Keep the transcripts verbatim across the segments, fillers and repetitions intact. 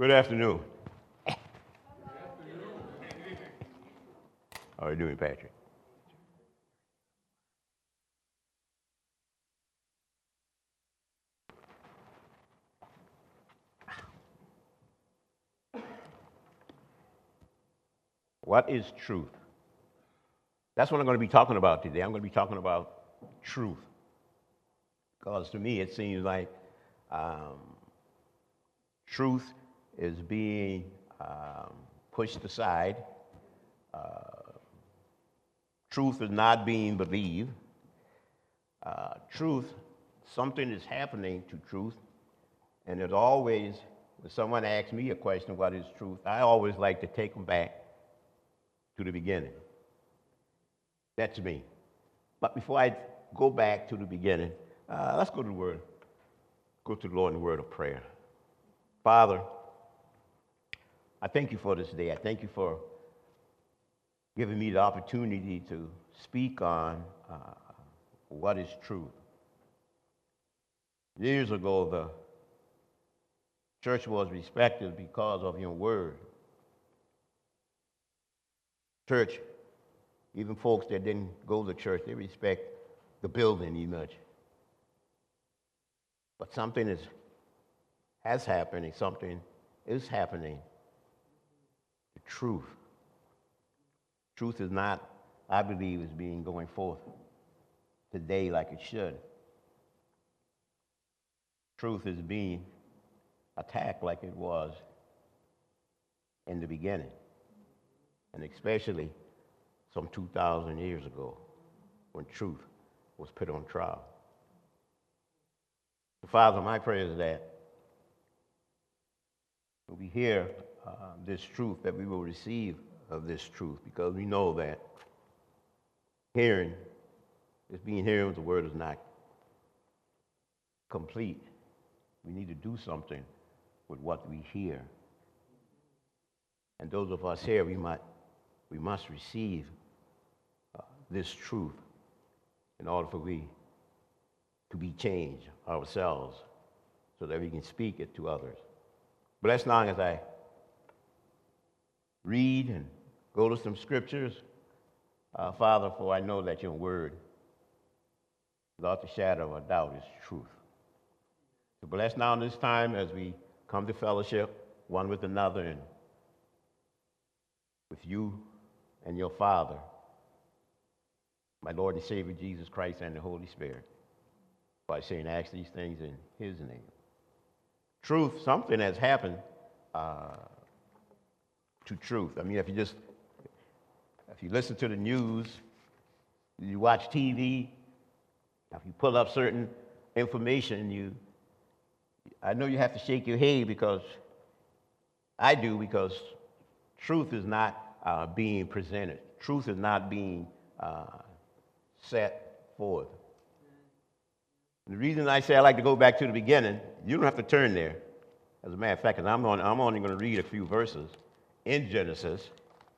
Good afternoon. How are you doing, Patrick? What is truth? That's what I'm going to be talking about today. I'm going to be talking about truth. Because to me, it seems like um, truth is being um, pushed aside. Uh, truth is not being believed. Uh, truth, something is happening to truth. And as always, when someone asks me a question, what is truth, I always like to take them back to the beginning. That's me. But before I go back to the beginning, uh, let's go to the Word. Go to the Lord in the word of prayer. Father, I thank you for this day. I thank you for giving me the opportunity to speak on uh, what is truth. Years ago, the church was respected because of your word. Church, even folks that didn't go to church, they respect the building you much. But something is, has happened and something is happening. The truth. Truth is not, I believe, is being going forth today like it should. Truth is being attacked like it was in the beginning, and especially some two thousand years ago when truth was put on trial. So, Father, my prayer is that when we hear uh, this truth, that we will receive of this truth, because we know that hearing, just being hearing with the word is not complete. We need to do something with what we hear. And those of us here, we might, we must receive uh, this truth in order for we to be changed ourselves so that we can speak it to others. Bless now as I read and go to some scriptures, uh, Father, for I know that your word, without the shadow of a doubt, is truth. So bless now in this time as we come to fellowship one with another and with you and your Father, my Lord and Savior Jesus Christ and the Holy Spirit, by saying, ask these things in his name. Truth, something has happened uh, to truth. I mean, if you just, if you listen to the news, you watch T V, if you pull up certain information, you, I know you have to shake your head because I do, because truth is not uh, being presented. Truth is not being uh, set forth. The reason I say I like to go back to the beginning, you don't have to turn there. As a matter of fact, 'cause I'm, on, I'm only going to read a few verses in Genesis.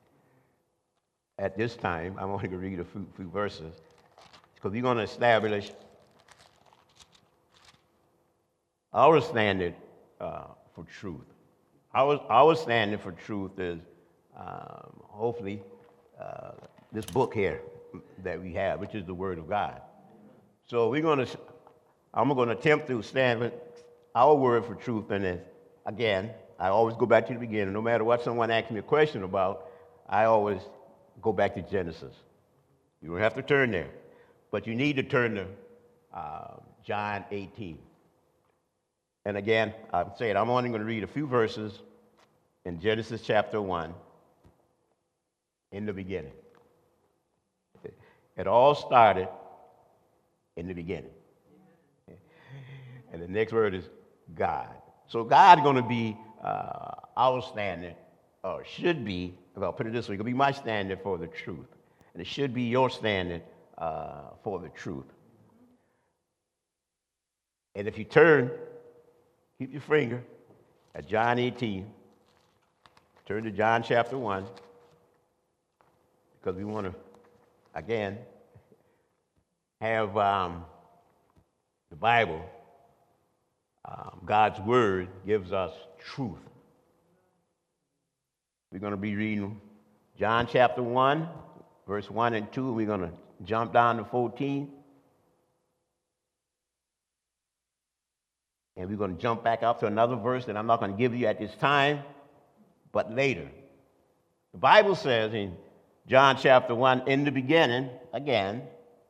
At this time, I'm only going to read a few, few verses because we're going to establish our standard uh, for truth. Our, our standard for truth is um, hopefully uh, this book here that we have, which is the Word of God. So we're going to, I'm going to attempt to stand with our word for truth. And then, again, I always go back to the beginning. No matter what someone asks me a question about, I always go back to Genesis. You don't have to turn there, but you need to turn to uh, John eighteen. And again, I'm saying I'm only going to read a few verses in Genesis chapter one, in the beginning. It all started in the beginning. And the next word is God. So God's going to be uh, our standard, or should be, if I'll put it this way, it's going to be my standard for the truth. And it should be your standard uh, for the truth. And if you turn, keep your finger at John eighteen, turn to John chapter one, because we want to, again, have um, the Bible, um, God's Word gives us truth. We're going to be reading John chapter one, verse one and two. We're going to jump down to fourteen. And we're going to jump back up to another verse that I'm not going to give you at this time, but later. The Bible says in John chapter one, in the beginning, again,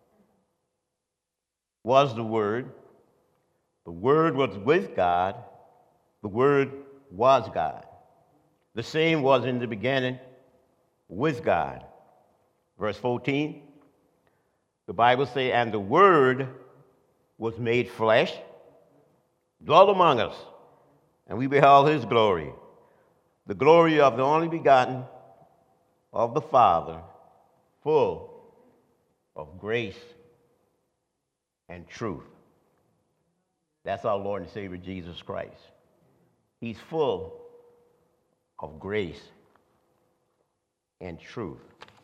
was the Word. The Word was with God. The Word was God. The same was in the beginning with God. Verse fourteen, the Bible says, and the Word was made flesh, dwelt among us, and we beheld his glory, the glory of the only begotten of the Father, full of grace and truth. That's our Lord and Savior Jesus Christ. He's full of grace and truth.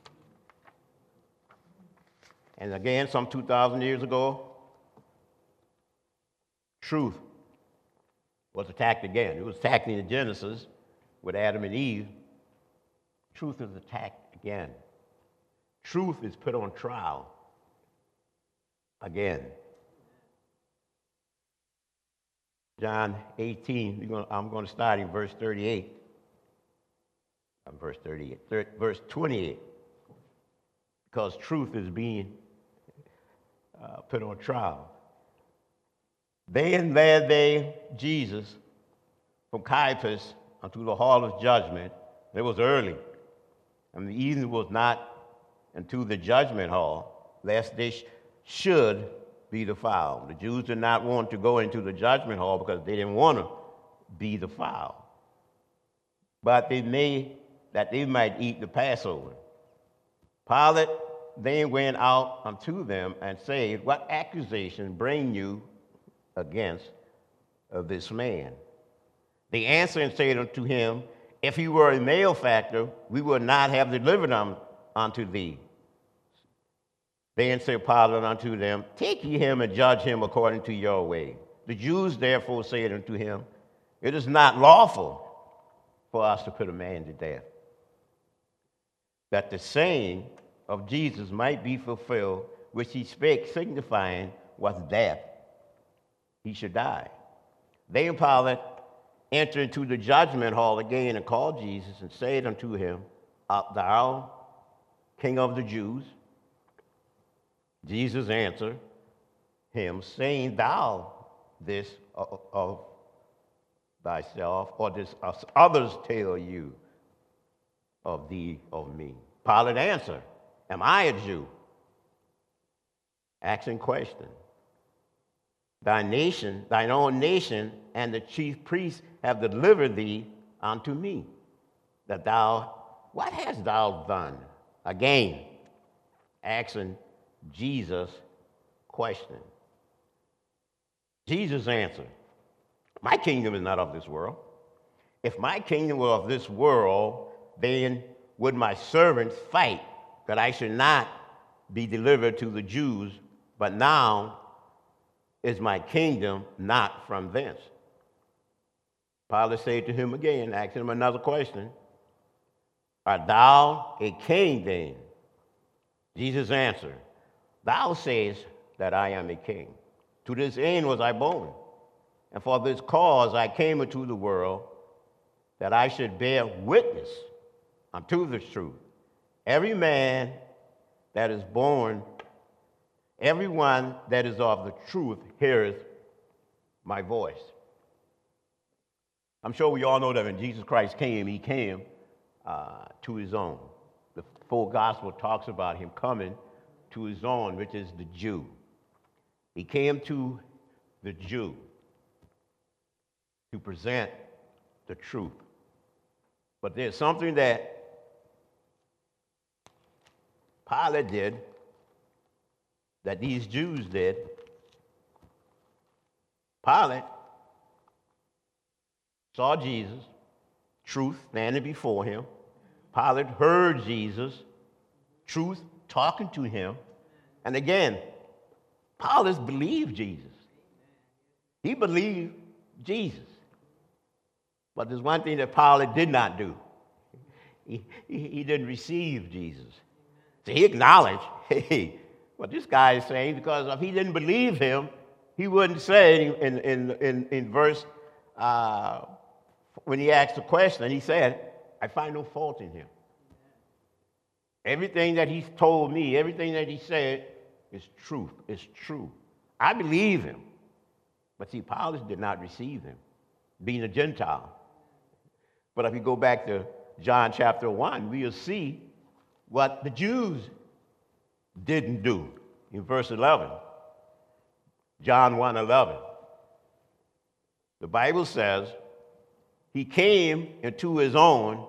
And again, some two thousand years ago, truth was attacked again. It was attacked in Genesis with Adam and Eve. Truth is attacked again. Truth is put on trial again. John eighteen, I'm going to start in verse thirty-eight. Verse thirty-eight, verse twenty-eight. Because truth is being uh, put on trial. Then led they Jesus from Caiaphas unto the hall of judgment. It was early, and the evening was not unto the judgment hall, lest they sh- should be defiled. The Jews did not want to go into the judgment hall because they didn't want to be defiled. But they made that they might eat the Passover. Pilate then went out unto them and said, what accusation bring you against of this man? They answered and said unto him, if he were a malefactor, we would not have delivered him unto thee. Then said Pilate unto them, take ye him and judge him according to your way. The Jews therefore said unto him, it is not lawful for us to put a man to death, that the saying of Jesus might be fulfilled, which he spake, signifying was death. He should die. Then Pilate entered into the judgment hall again and called Jesus and said unto him, art thou King of the Jews? Jesus answered him, saying, thou this of, of thyself, or this others tell you of thee, of me? Pilate answered, am I a Jew? Asking question. Thy nation, thine own nation, and the chief priests have delivered thee unto me. That thou, what hast thou done? Again, asking Jesus question. Jesus answered, my kingdom is not of this world. If my kingdom were of this world, then would my servants fight that I should not be delivered to the Jews, but now is my kingdom not from thence. Pilate said to him again, asking him another question, art thou a king then? Jesus answered, thou sayest that I am a king. To this end was I born, and for this cause I came into the world, that I should bear witness unto the truth. Every man that is born, everyone that is of the truth heareth my voice. I'm sure we all know that when Jesus Christ came, he came uh, to his own. The full gospel talks about him coming to his own, which is the Jew. He came to the Jew to present the truth. But there's something that Pilate did, that these Jews did. Pilate saw Jesus, truth standing before him. Pilate heard Jesus, truth talking to him. And again, Pilate believed Jesus. He believed Jesus. But there's one thing that Pilate did not do. he, he, he didn't receive Jesus. So he acknowledged, hey, what this guy is saying, because if he didn't believe him, he wouldn't say in, in, in, in verse, uh, when he asked the question, he said, I find no fault in him. Everything that he's told me, everything that he said is truth, is true. I believe him. But see, Paulus did not receive him, being a Gentile. But if you go back to John chapter one, we'll see what the Jews didn't do in verse eleven. John one eleven. The Bible says, he came into his own,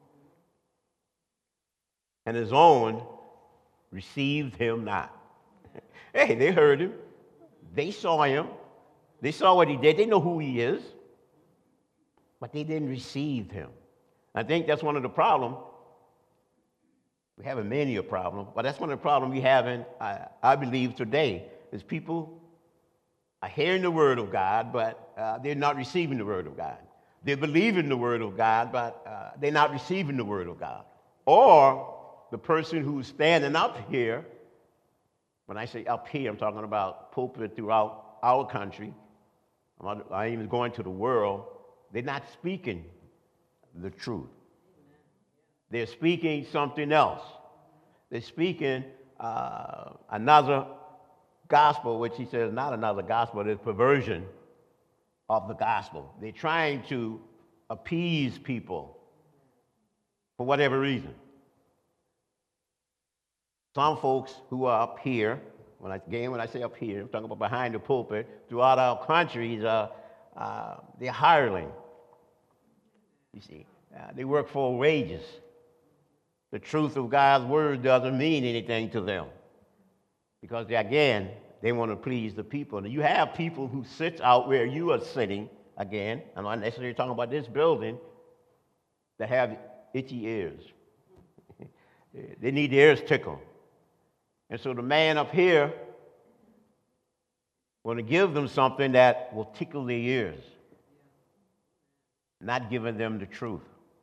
and his own received him not. Hey, they heard him. They saw him. They saw what he did. They know who he is. But they didn't receive him. I think that's one of the problems. We have a mania problem, but that's one of the problems we have in, I, I believe, today, is people are hearing the word of God, but uh, they're not receiving the word of God. They're believing the word of God, but uh, they're not receiving the word of God. Or the person who's standing up here, when I say up here, I'm talking about pulpit throughout our country, I'm not even going to the world, they're not speaking the truth. They're speaking something else. They're speaking uh, another gospel, which he says not another gospel, it's perversion of the gospel. They're trying to appease people for whatever reason. Some folks who are up here, when I, again, when I say up here, I'm talking about behind the pulpit, throughout our countries, uh, uh, they're hireling. You see, uh, they work for wages. The truth of God's word doesn't mean anything to them because, they, again, they want to please the people. And you have people who sit out where you are sitting, again, I'm not necessarily talking about this building, that have itchy ears. They need their ears tickled. And so the man up here want to give them something that will tickle their ears, not giving them the truth.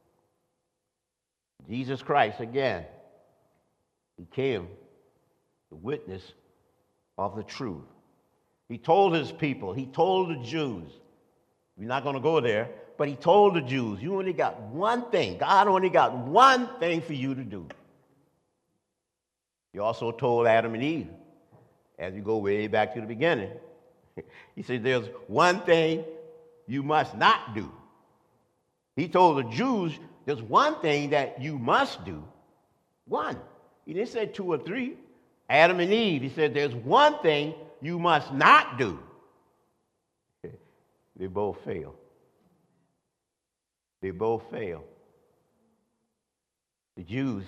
Jesus Christ, again, he came the witness of the truth. He told his people, he told the Jews, we're not going to go there, but he told the Jews, you only got one thing. God only got one thing for you to do. He also told Adam and Eve, as you go way back to the beginning, he said, there's one thing you must not do. He told the Jews, there's one thing that you must do. One. He didn't say two or three. Adam and Eve, he said, there's one thing you must not do. They both fail. They both fail. The Jews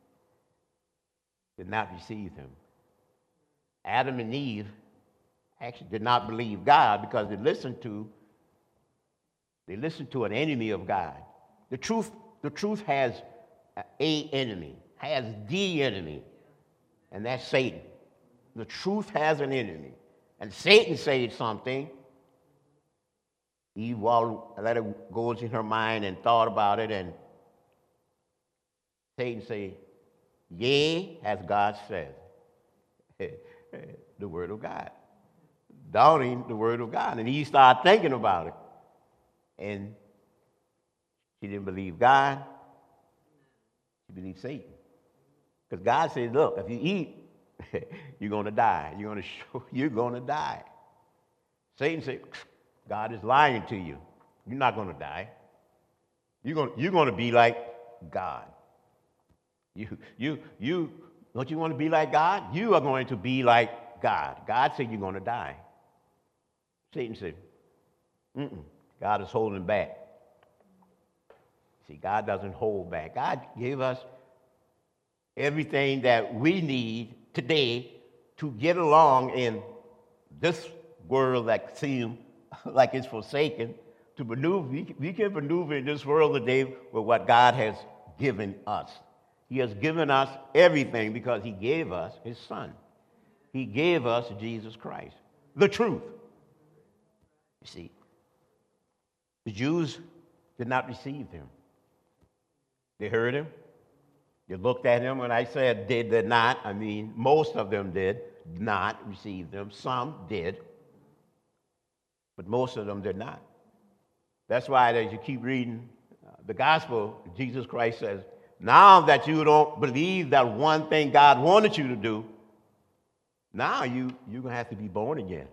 did not receive him. Adam and Eve actually did not believe God because they listened to they listened to an enemy of God. The truth, the truth has a enemy, has the enemy, and that's Satan. The truth has an enemy. And Satan said something. Eve let it go in her mind and thought about it, and Satan said, yea, as God said. The word of God. Doubting the word of God. And Eve started thinking about it. And she didn't believe God. She believed Satan. Because God said, look, if you eat, you're going to die. You're going to show, you're going to die. Satan said, God is lying to you. You're not going to die. You're going, you're going to be like God. You, you, you, don't you want to be like God? You are going to be like God. God said you're going to die. Satan said, mm-mm, God is holding back. See, God doesn't hold back. God gave us everything that we need today to get along in this world that seems like it's forsaken, to maneuver. We, we can maneuver in this world today with what God has given us. He has given us everything because he gave us his son. He gave us Jesus Christ, the truth. You see, the Jews did not receive him. They heard him. They looked at him. When I said they did not, I mean most of them did not receive them. Some did, but most of them did not. That's why as you keep reading uh, the gospel, Jesus Christ says, now that you don't believe that one thing God wanted you to do, now you, you're going to have to be born again.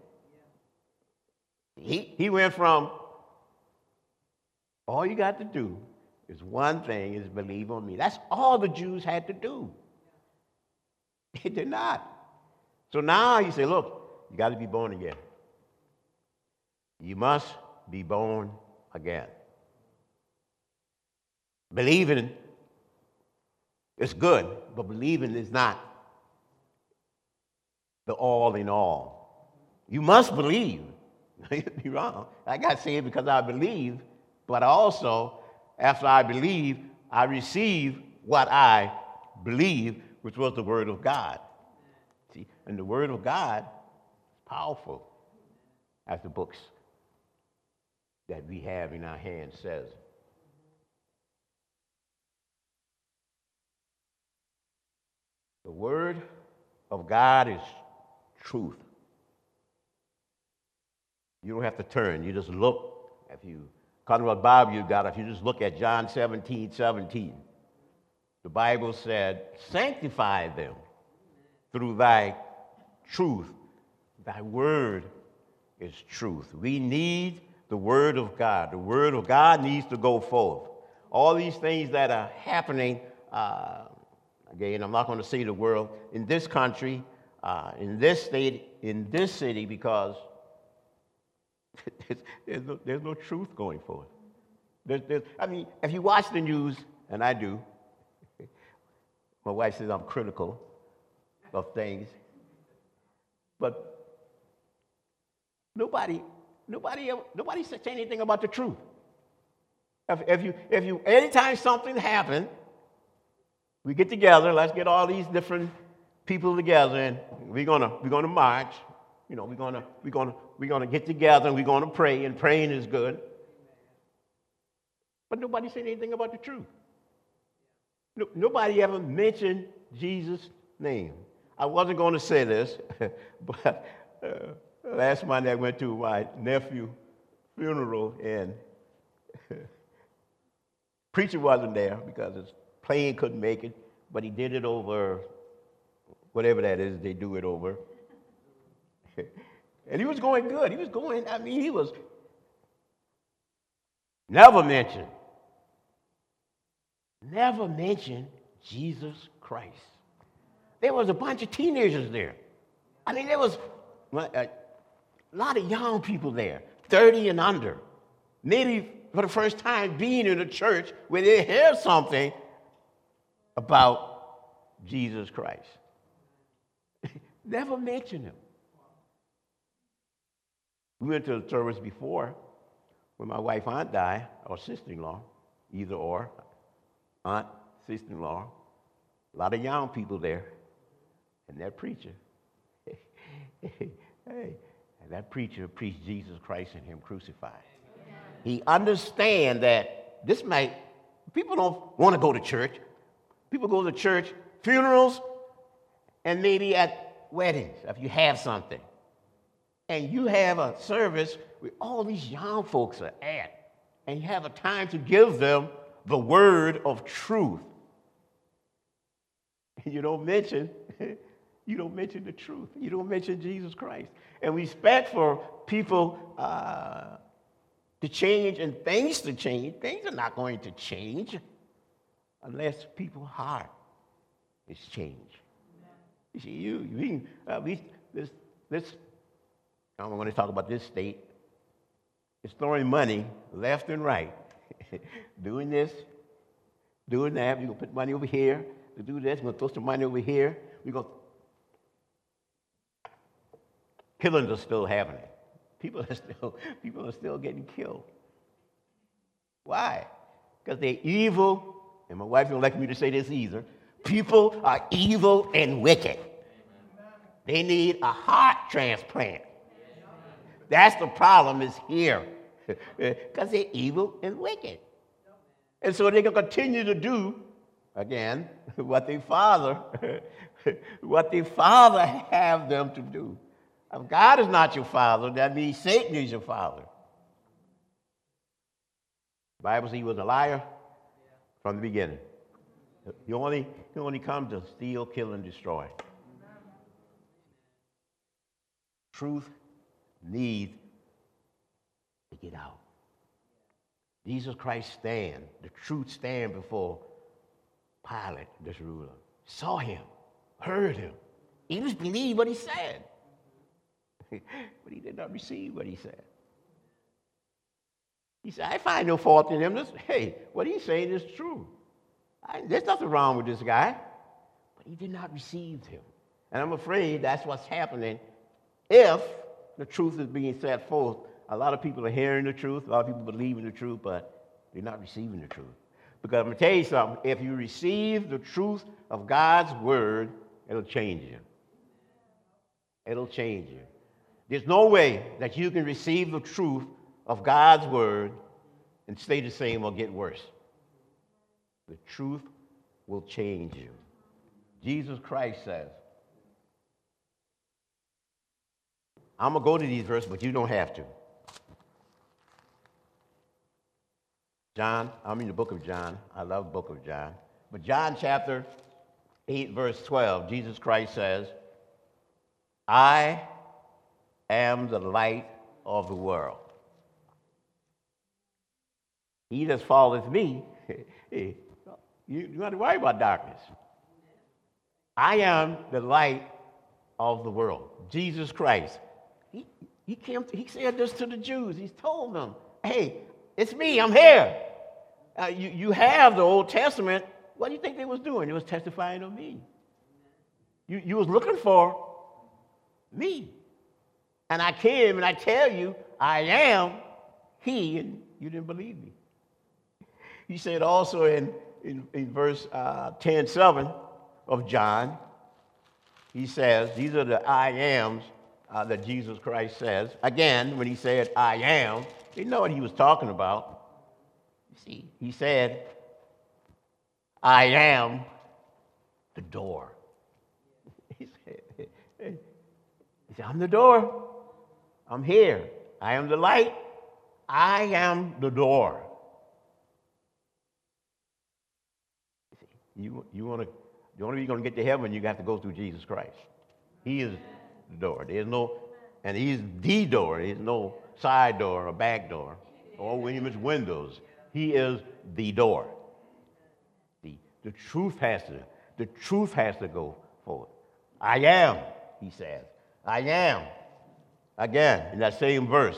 He, he went from, all you got to do is one thing, is believe on me. That's all the Jews had to do. They did not. So now you say, look, you got to be born again. You must be born again. Believing is good, but believing is not the all in all. You must believe. You're wrong. I got saved because I believe, but also, after I believe, I receive what I believe, which was the Word of God. See, and the Word of God is powerful, as the books that we have in our hands says. The Word of God is truth. You don't have to turn. You just look. If you talking about Bible you got, if you just look at John seventeen, seventeen, the Bible said, sanctify them through thy truth. Thy word is truth. We need the Word of God. The Word of God needs to go forth. All these things that are happening, uh, again, I'm not going to say the world, in this country, uh, in this state, in this city, because there's, no, there's no truth going forth. There's, there's, I mean, if you watch the news, and I do, my wife says I'm critical of things, but nobody, nobody, ever, nobody said anything about the truth. If, if you, if you, anytime something happens, we get together. Let's get all these different people together, and we're gonna we're gonna march. You know, we're gonna we're gonna we're gonna get together, and we're gonna pray. And praying is good, but nobody said anything about the truth. No, nobody ever mentioned Jesus' name. I wasn't going to say this, but uh, last Monday I went to my nephew's funeral, and preacher wasn't there because his plane couldn't make it, but he did it over whatever that is they do it over. And he was going good. He was going, I mean, he was never mentioned, never mentioned Jesus Christ. There was a bunch of teenagers there. I mean, there was a lot of young people there, thirty and under. Maybe for the first time being in a church where they hear something about Jesus Christ. Never mentioned him. We went to the service before when my wife aunt died, or sister-in-law, either or, aunt, sister-in-law, a lot of young people there, and that preacher, hey, and that preacher preached Jesus Christ and him crucified. He understands that this might, people don't want to go to church. People go to church, funerals, and maybe at weddings, if you have something. And you have a service where all these young folks are at, and you have a time to give them the word of truth. And you don't mention, you don't mention the truth. You don't mention Jesus Christ. And we expect for people uh, to change and things to change. Things are not going to change unless people's heart is changed. You see, you, you uh, we, this, this, I'm going to talk about this state. It's throwing money left and right, doing this, doing that. We're going to put money over here to do this. We're going to throw some money over here. We're going to... Killings are still happening. People are still, people are still getting killed. Why? Because they're evil, and my wife don't like me to say this either. People are evil and wicked. They need a heart transplant. That's the problem is here. Because they're evil and wicked. And so they're going to continue to do again, what their father, what their father have them to do. If God is not your father, that means Satan is your father. The Bible says he was a liar from the beginning. He only, he only comes to steal, kill, and destroy. Truth needs to get out. Jesus Christ stand, the truth stand before Pilate, this ruler. Saw him, heard him. He just believed what he said. But he did not receive what he said. He said, I find no fault in him. This, hey, what he's saying is true. I, there's nothing wrong with this guy. But he did not receive him. And I'm afraid that's what's happening if the truth is being set forth. A lot of people are hearing the truth. A lot of people believe in the truth, but they're not receiving the truth. Because I'm going to tell you something. If you receive the truth of God's word, it'll change you. It'll change you. There's no way that you can receive the truth of God's word and stay the same or get worse. The truth will change you. Jesus Christ says, I'm going to go to these verses, but you don't have to. John, I'm in the book of John. I love the book of John. But John chapter eight, verse twelve, Jesus Christ says, I am the light of the world. He that followeth me, you, you don't have to worry about darkness. I am the light of the world. Jesus Christ. He, he, came, he said this to the Jews. He told them, hey, it's me, I'm here. Uh, you, you have the Old Testament. What do you think they was doing? They was testifying of me. You, you was looking for me. And I came and I tell you, I am he, and you didn't believe me. He said also in, in, in verse uh, ten seven of John, he says, these are the I ams uh, that Jesus Christ says. Again, when he said I am, they know what he was talking about. You see, he said, I am the door. He said, he said, I'm the door. I'm here. I am the light. I am the door. You, you want to, the only way you're going to get to heaven, you have to go through Jesus Christ. He is the door. There's no, and he's the door. There's no side door or back door or Williams windows. He is the door. The, the truth has to, the truth has to go forward. I am, he says. I am. Again, in that same verse,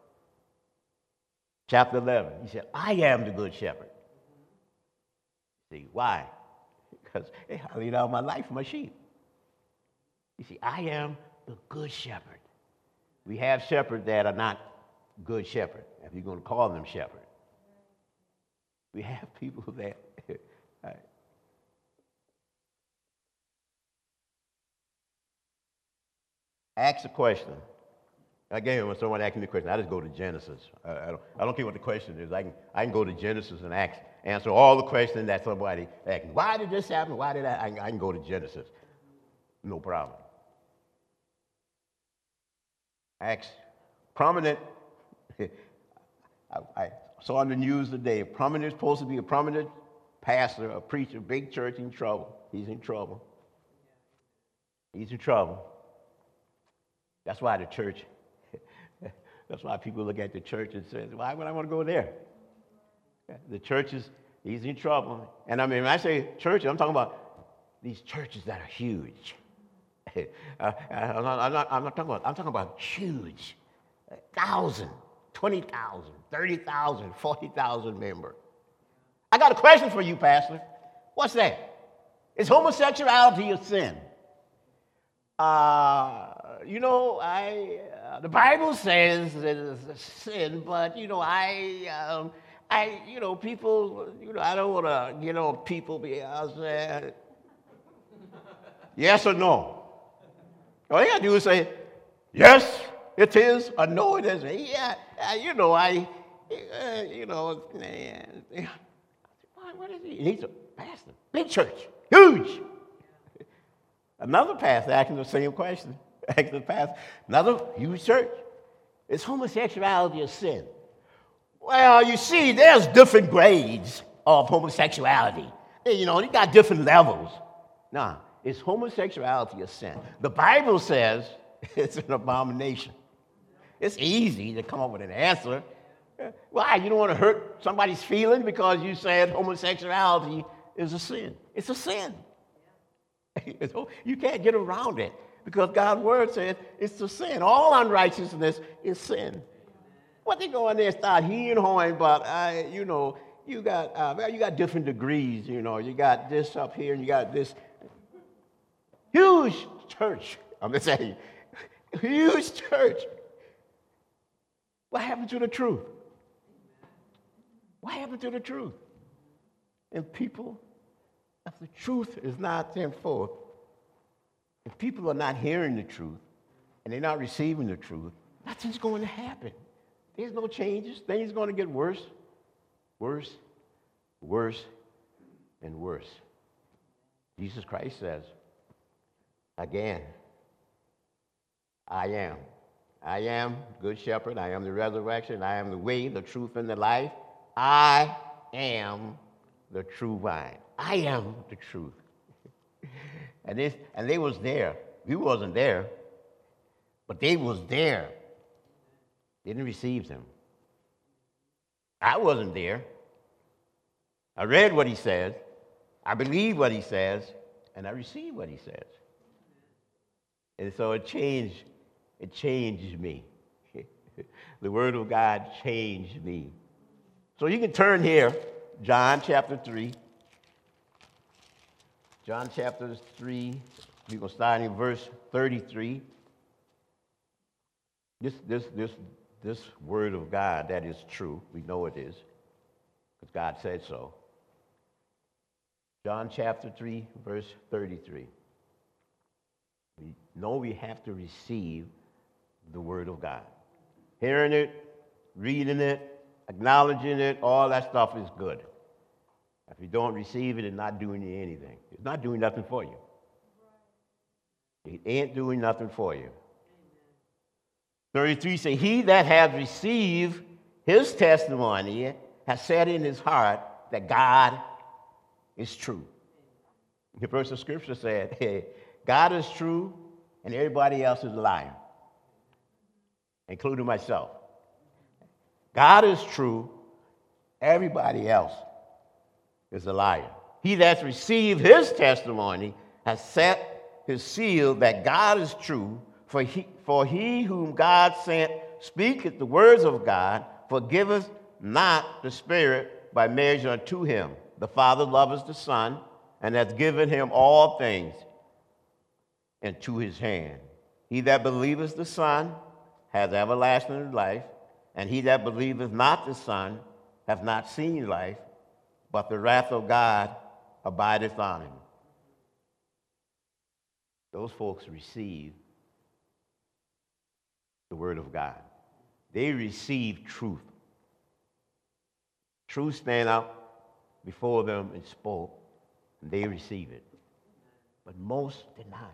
chapter eleven, he said, I am the good shepherd. See, why? Because hey, I laid out my life for my sheep. You see, I am the good shepherd. We have shepherds that are not good shepherd, if you're going to call them shepherd. We have people that... Right. Ask a question. Again, when someone asks me a question, I just go to Genesis. I, I, don't, I don't care what the question is. I can, I can go to Genesis and ask, answer all the questions that somebody asks. Why did this happen? Why did that? I, I can go to Genesis. No problem. Ask prominent. I, I saw on the news today, prominent is supposed to be a prominent pastor, a preacher, big church in trouble. He's in trouble. He's in trouble. That's why the church, that's why people look at the church and say, why would I want to go there? The church is, he's in trouble. And I mean, when I say church, I'm talking about these churches that are huge. uh, I'm, not, I'm, not, I'm not talking about, I'm talking about huge. one thousand, twenty thousand, thirty thousand, forty thousand members. I got a question for you, Pastor. What's that? Is homosexuality a sin? Uh, you know, I uh, the Bible says it is a sin, but you know, I, um, I, you know, people, you know, I don't want to, you know, people be out there. Yes or no? All you got to do is say, yes, it is, or no, it isn't. Yeah, uh, you know, I, uh, you know, uh, what is he? He's a Pastor, big church, huge. Another pastor asking the same question. Asking the pastor, another huge church. Is homosexuality a sin? Well, you see, there's different grades of homosexuality. You know, you got different levels. Nah, is homosexuality a sin? The Bible says it's an abomination. It's easy to come up with an answer. Why? You don't want to hurt somebody's feelings because you said homosexuality is a sin. It's a sin. You can't get around it because God's word says it's a sin. All unrighteousness is sin. What they go in there and start heeing and hawing, but I, you know, you got uh, well, you got different degrees. You know, you got this up here and you got this huge church. I'm just saying, huge church. What happened to the truth? What happened to the truth? And people, if the truth is not sent forth, if people are not hearing the truth and they're not receiving the truth, nothing's going to happen. There's no changes. Things are going to get worse, worse, worse, and worse. Jesus Christ says, again, I am. I am good shepherd. I am the resurrection. I am the way, the truth, and the life. I am the true vine. I am the truth. and, this, and they was there. We wasn't there, but they was there. They didn't receive him. I wasn't there. I read what he says. I believe what he says, and I receive what he says. And so it changed. It changed me. The word of God changed me. So you can turn here, John chapter three. John chapter three, we're going to start in verse thirty-three. This, this, this, this word of God, that is true. We know it is, because God said so. John chapter three, verse thirty-three. We know we have to receive the word of God. Hearing it, reading it, acknowledging it, all that stuff is good. If you don't receive it, it's not doing you anything. It's not doing nothing for you. It ain't doing nothing for you. thirty-three say, he that has received his testimony has said in his heart that God is true. The verse of Scripture said, hey, God is true and everybody else is a liar, including myself. God is true, everybody else is a liar. He that's received his testimony has set his seal that God is true, for he, for he whom God sent speaketh the words of God, forgiveth not the Spirit by measure unto him. The Father loveth the Son, and hath given him all things into his hand. He that believeth the Son hath everlasting life, and he that believeth not the Son hath not seen life, but the wrath of God abideth on him. Those folks receive the word of God. They receive truth. Truth stand up before them and spoke, and they receive it. But most did not.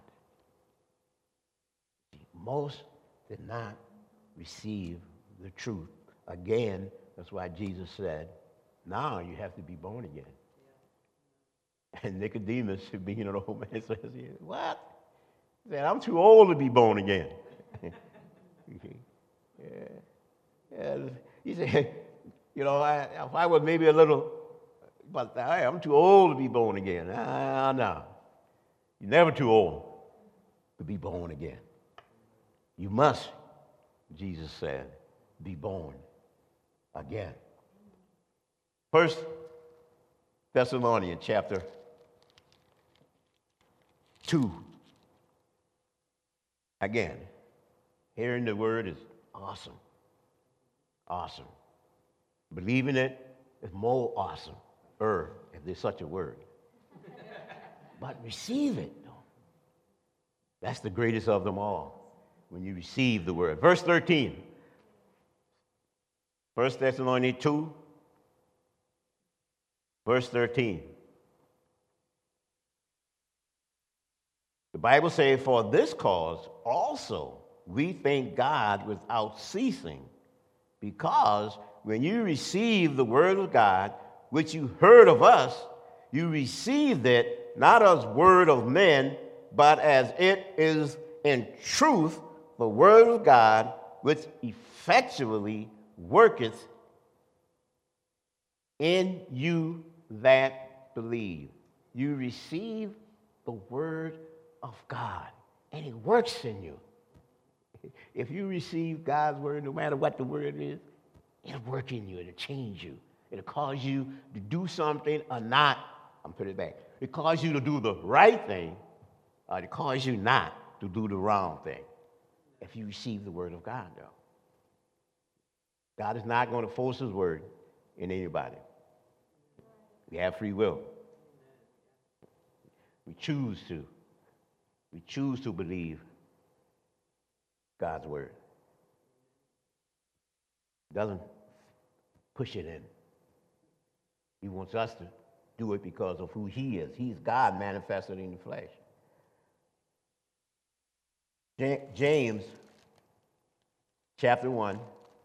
Most did not receive the truth. Again, that's why Jesus said, now you have to be born again. And Nicodemus, being an old man, says, what? He said, I'm too old to be born again. yeah. Yeah. He said, you know, I, if I was maybe a little, but hey, I'm too old to be born again. Ah, no. You're never too old to be born again. You must, Jesus said, be born again. First Thessalonians chapter two. Again, hearing the word is awesome. Awesome. Believing it is more awesome, er, if there's such a word. But receive it, though. That's the greatest of them all, when you receive the word. Verse thirteen. First Thessalonians two, verse thirteen. Bible says, for this cause also we thank God without ceasing, because when you receive the word of God, which you heard of us, you received it not as word of men, but as it is in truth the word of God, which effectually worketh in you that believe. You receive the word of God, and it works in you. If you receive God's word, no matter what the word is, it'll work in you. It'll change you. It'll cause you to do something or not. I'm putting it back. It cause you to do the right thing, or it cause you not to do the wrong thing. If you receive the word of God, though. God is not going to force his word in anybody. We have free will. We choose to. We choose to believe God's word. Doesn't push it in. He wants us to do it because of who he is. He's God manifested in the flesh. James chapter one.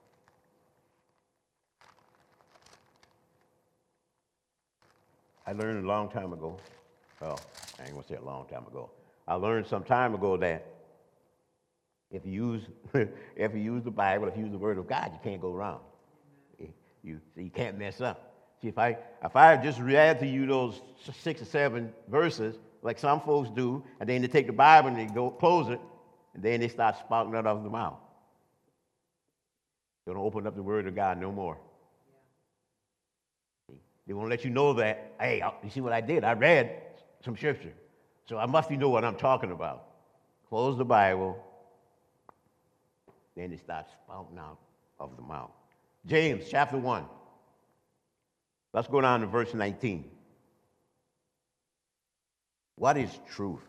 I learned a long time ago. Well, I ain't gonna say a long time ago. I learned some time ago that if you use if you use the Bible, if you use the Word of God, you can't go wrong. You you can't mess up. See, if I if I just read to you those six or seven verses, like some folks do, and then they take the Bible and they go close it, and then they start spouting out of the mouth. They don't open up the Word of God no more. They won't let you know that, hey, you see what I did? I read some scripture. So I must know what I'm talking about. Close the Bible. Then they start spouting out of the mouth. James chapter one. Let's go down to verse nineteen. What is truth?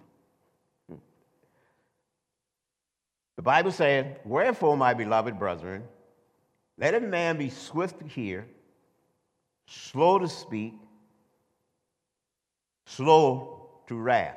The Bible says, wherefore, my beloved brethren, let a man be swift to hear, slow to speak, slow to wrath.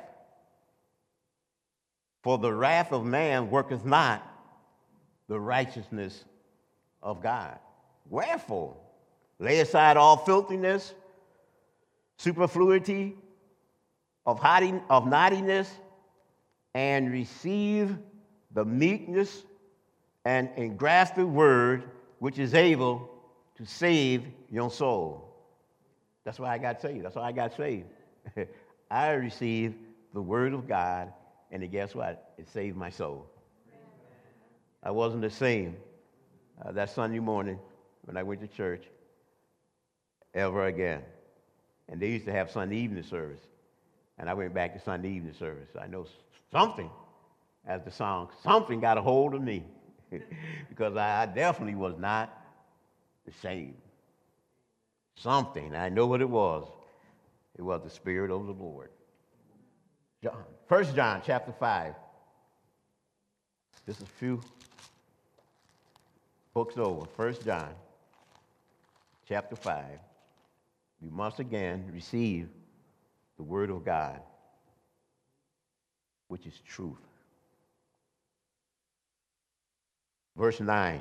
For the wrath of man worketh not the righteousness of God. Wherefore, lay aside all filthiness, superfluity of, hiding, of naughtiness, and receive the meekness and engrafted word, which is able to save your soul. That's why I got saved. That's why I got saved. I received the word of God, and guess what? It saved my soul. I wasn't the same uh, that Sunday morning when I went to church ever again. And they used to have Sunday evening service, and I went back to Sunday evening service. I know something, as the song, something got a hold of me because I, I definitely was not the same. Something, I know what it was. It was the Spirit of the Lord. John, First John chapter five. This is a few books over. First John chapter five. We must again receive the word of God, which is truth. Verse nine.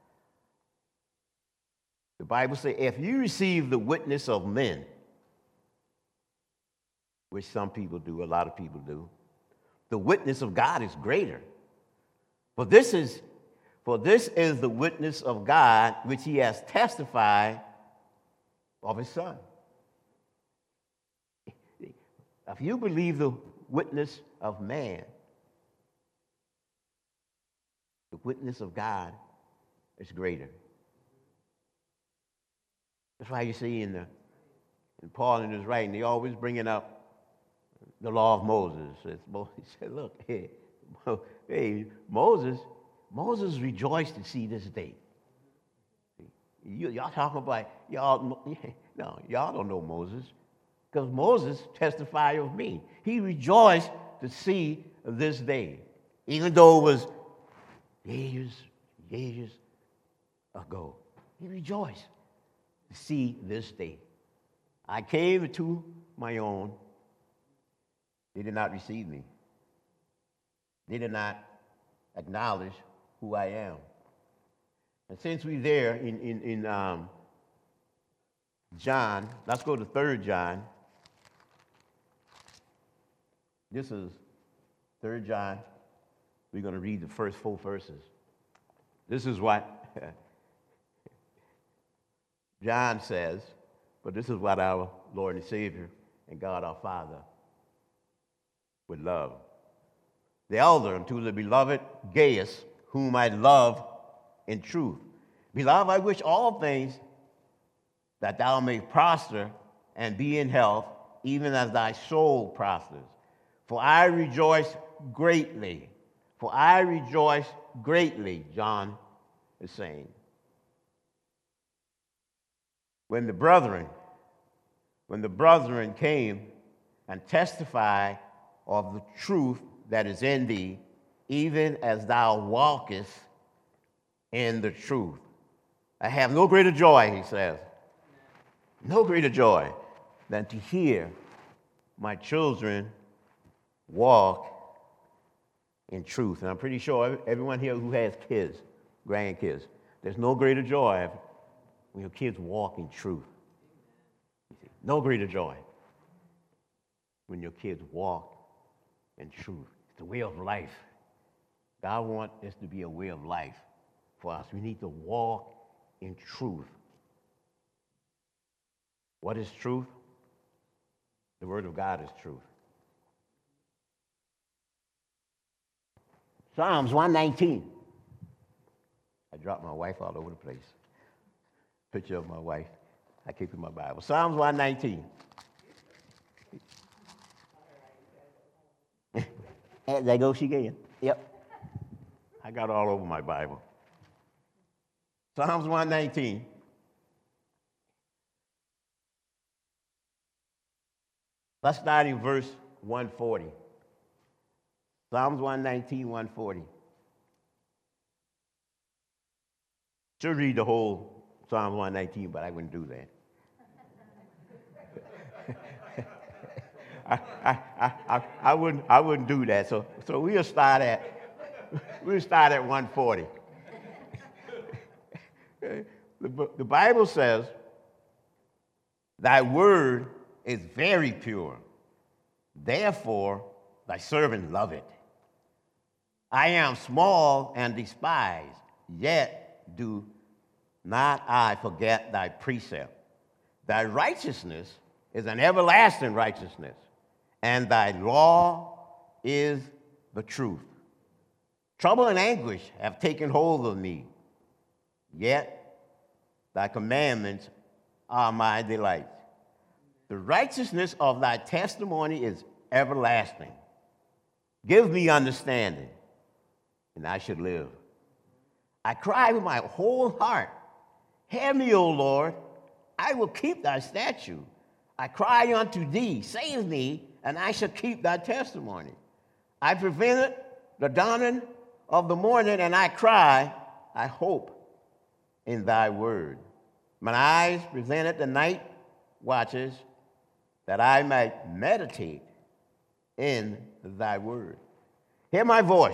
The Bible says, if you receive the witness of men, which some people do, a lot of people do, the witness of God is greater. For this is, for this is the witness of God, which he has testified of his Son. If you believe the witness of man, the witness of God is greater. That's why you see in the in Paul in his writing, they always bringing up the law of Moses. He said, look, hey, hey, Moses, Moses rejoiced to see this day. You, y'all talking about, y'all, no, y'all don't know Moses, because Moses testified of me. He rejoiced to see this day, even though it was years, years ago. He rejoiced to see this day. I came to my own. They did not receive me. They did not acknowledge who I am. And since we're there in, in, in um, John, let's go to Third John. This is Third John. We're going to read the first four verses. This is what John says, but this is what our Lord and Savior and God our Father would love. The elder unto the beloved Gaius, whom I love in truth. Beloved, I wish all things that thou may prosper and be in health, even as thy soul prospers. For I rejoice greatly. For I rejoice greatly, John is saying. When the brethren, when the brethren came and testified of the truth that is in thee, even as thou walkest in the truth. I have no greater joy, he says, no greater joy than to hear my children walk in truth. And I'm pretty sure everyone here who has kids, grandkids, there's no greater joy when your kids walk in truth. No greater joy when your kids walk in truth. It's the way of life. God wants this to be a way of life for us. We need to walk in truth. What is truth? The Word of God is truth. Psalms one nineteen. I dropped my wife all over the place. Picture of my wife. I keep in my Bible. Psalms one nineteen. There goes she again. Yep. I got all over my Bible. Psalms one nineteen. Let's start in verse one forty. Psalms one nineteen, one forty. Should read the whole Psalms one nineteen, but I wouldn't do that. I, I, I, I, I wouldn't I wouldn't do that. So so we'll start at we'll start at one forty. The, the Bible says, thy word is very pure. Therefore, thy servant love it. I am small and despised, yet do not I forget thy precept. Thy righteousness is an everlasting righteousness, and thy law is the truth. Trouble and anguish have taken hold of me, yet thy commandments are my delight. The righteousness of thy testimony is everlasting. Give me understanding, and I should live. I cry with my whole heart, hear me, O Lord, I will keep thy statute. I cry unto thee, save me, and I shall keep thy testimony. I prevented the dawning of the morning, and I cry, I hope in thy word. My eyes presented the night watches, that I might meditate in thy word. Hear my voice,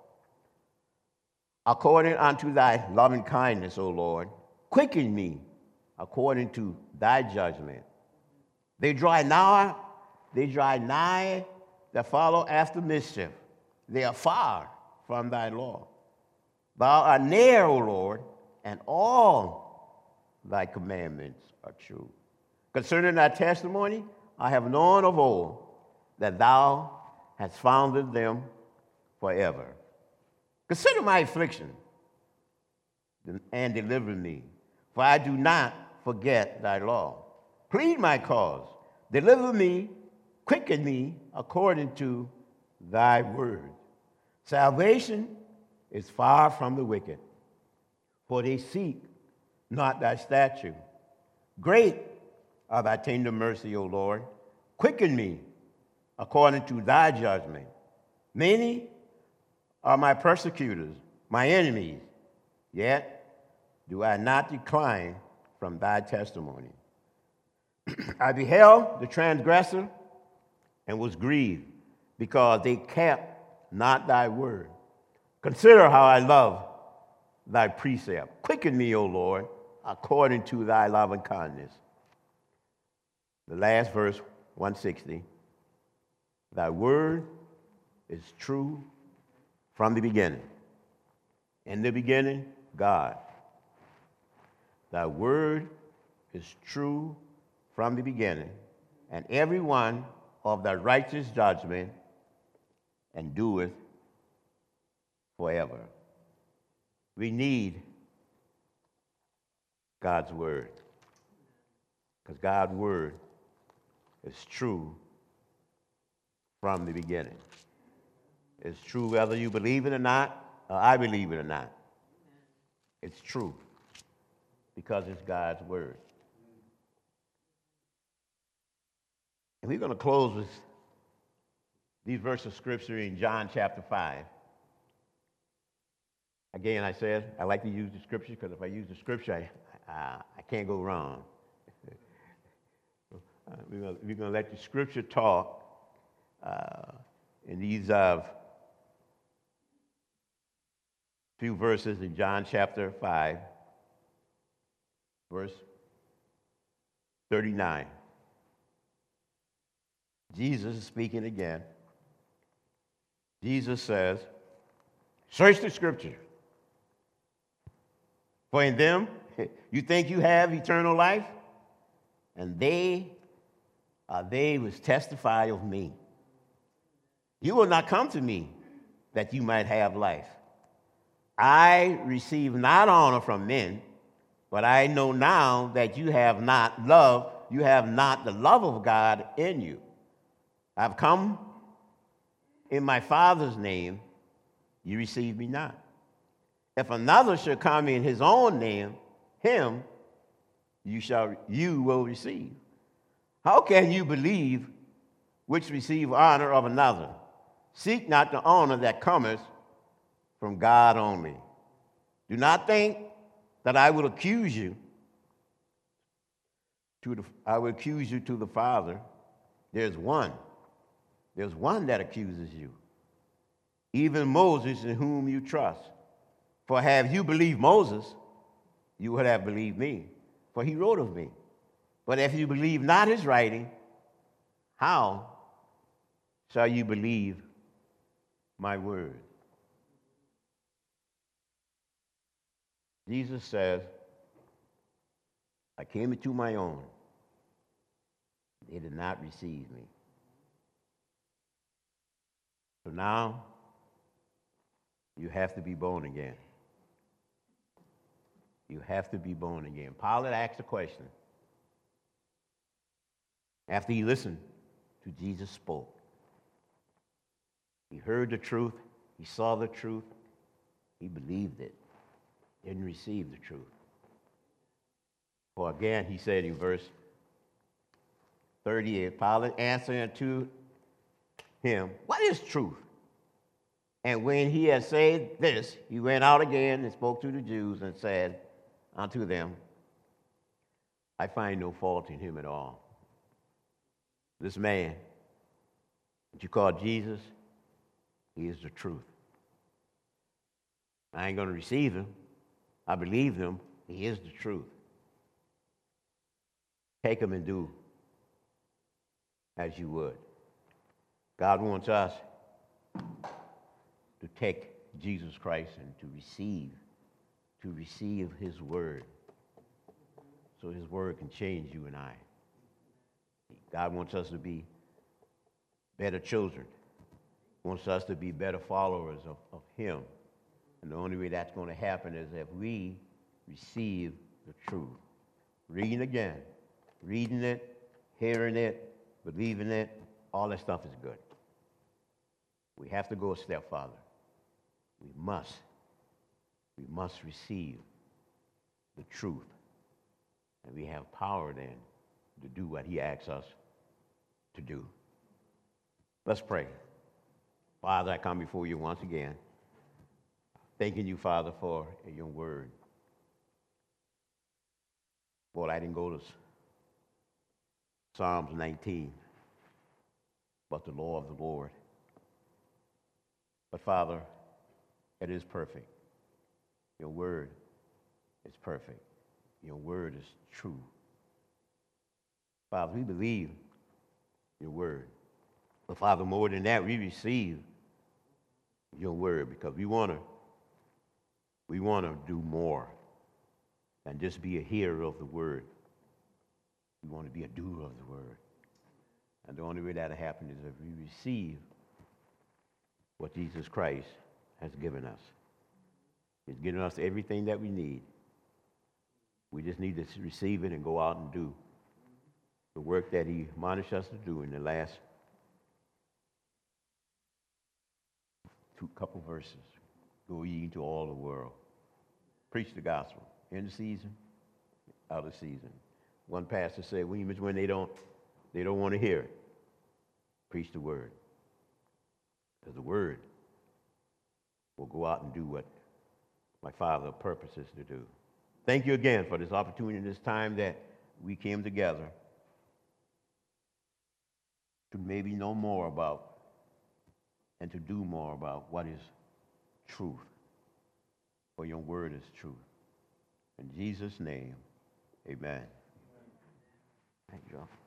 according unto thy loving kindness, O Lord. Quicken me according to thy judgment. They draw nigh, they draw nigh that follow after mischief. They are far from thy law. Thou art near, O Lord, and all thy commandments are true. Concerning thy testimony, I have known of old that thou hast founded them forever. Consider my affliction and deliver me, for I do not forget thy law. Plead my cause, deliver me, quicken me according to thy word. Salvation is far from the wicked, for they seek not thy statute. Great are thy tender mercy, O Lord. Quicken me according to thy judgment. Many are my persecutors, my enemies, yet do I not decline from thy testimony. I beheld the transgressor and was grieved, because they kept not thy word. Consider how I love thy precept. Quicken me, O Lord, according to thy loving kindness. The last verse, one sixty. Thy word is true from the beginning. In the beginning, God. Thy word is true from the beginning, and every one of thy righteous judgment endureth forever. We need God's word, because God's word is true from the beginning. It's true whether you believe it or not, or I believe it or not. It's true because it's God's word. And we're going to close with these verses of scripture in John chapter five. Again, I said I like to use the scripture because if I use the scripture, I, I, I can't go wrong. uh, we're going we're to let the scripture talk uh, in these uh, few verses in John chapter five, verse thirty-nine. Jesus is speaking again. Jesus says, search the scripture, for in them you think you have eternal life, and they are they which testify of me. You will not come to me that you might have life. I receive not honor from men, but I know now that you have not love, you have not the love of God in you. I've come in my Father's name, you receive me not. If another should come in his own name, him you shall you will receive. How can you believe which receive honor of another? Seek not the honor that cometh from God only. Do not think that I will accuse you to the I will accuse you to the Father. There's one. There's one that accuses you, even Moses in whom you trust. For have you believed Moses, you would have believed me, for he wrote of me. But if you believe not his writing, how shall you believe my word? Jesus says, I came into my own. They did not receive me. So now, you have to be born again. You have to be born again. Pilate asked a question. After he listened to Jesus spoke, he heard the truth, he saw the truth, he believed it, didn't receive the truth. For again, he said in verse thirty-eight, Pilate answered unto him, what is truth? And when he had said this, he went out again and spoke to the Jews and said unto them, I find no fault in him at all. This man that you call Jesus, he is the truth. I ain't going to receive him. I believe him. He is the truth. Take him and do as you would. God wants us to take Jesus Christ and to receive, to receive his word, so his word can change you and I. God wants us to be better children, wants us to be better followers of, of him. And the only way that's going to happen is if we receive the truth. Reading again, reading it, hearing it, believing it, all that stuff is good. We have to go a step farther. We must, we must receive the truth. And we have power then to do what he asks us to do. Let's pray. Father, I come before you once again, thanking you, Father, for your word. Lord, I didn't go to Psalms nineteen, but the law of the Lord But Father, it is perfect. Your word is perfect. Your word is true. Father, we believe your word. But Father, more than that, we receive your word because we want to we want to do more than just be a hearer of the word. We want to be a doer of the word. And the only way that'll happen is if we receive what Jesus Christ has given us. He's given us everything that we need. We just need to receive it and go out and do the work that he admonished us to do in the last two couple verses. Go ye into all the world. Preach the gospel. In the season, out of season. One pastor said, when they don't, they don't want to hear it, preach the word. Because the word will go out and do what my Father purposes to do. Thank you again for this opportunity, this time that we came together to maybe know more about and to do more about what is truth. For your word is truth. In Jesus' name, amen. Thank you, Joe.